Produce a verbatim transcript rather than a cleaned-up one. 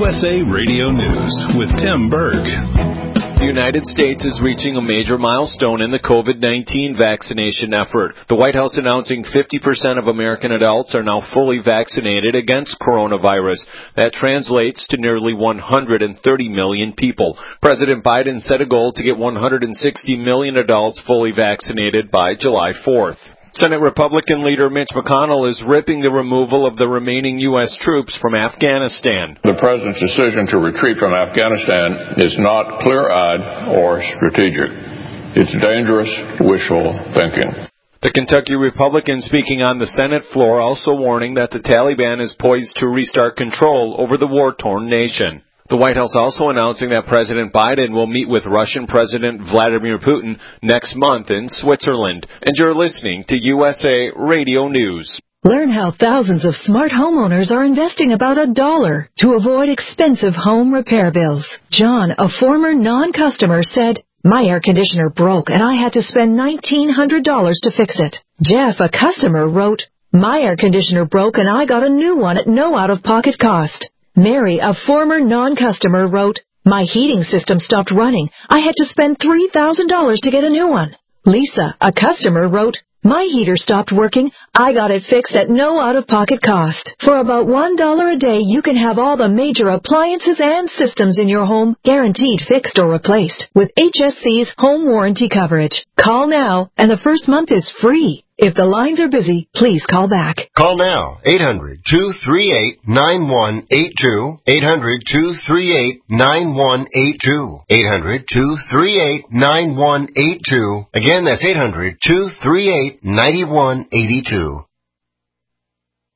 U S A Radio News with Tim Berg. The United States is reaching a major milestone in the COVID nineteen vaccination effort. The White House announcing fifty percent of American adults are now fully vaccinated against coronavirus. That translates to nearly one hundred thirty million people. President Biden set a goal to get one hundred sixty million adults fully vaccinated by July fourth. Senate Republican leader Mitch McConnell is ripping the removal of the remaining U S troops from Afghanistan. The president's decision to retreat from Afghanistan is not clear-eyed or strategic. It's dangerous, wishful thinking. The Kentucky Republican speaking on the Senate floor also warning that the Taliban is poised to restart control over the war-torn nation. The White House also announcing that President Biden will meet with Russian President Vladimir Putin next month in Switzerland. And you're listening to U S A Radio News. Learn how thousands of smart homeowners are investing about a dollar to avoid expensive home repair bills. John, a former non-customer, said, "My air conditioner broke and I had to spend nineteen hundred dollars to fix it." Jeff, a customer, wrote, "My air conditioner broke and I got a new one at no out-of-pocket cost." Mary, a former non-customer, wrote, "My heating system stopped running. I had to spend three thousand dollars to get a new one." Lisa, a customer, wrote, "My heater stopped working. I got it fixed at no out-of-pocket cost." For about one dollar a day, you can have all the major appliances and systems in your home guaranteed fixed or replaced with H S C's home warranty coverage. Call now, and the first month is free. If the lines are busy, please call back. Call now, eight hundred, two three eight, nine one eight two, eight hundred, two three eight, nine one eight two, eight hundred, two three eight, nine one eight two. Again, that's eight hundred, two three eight, nine one eight two.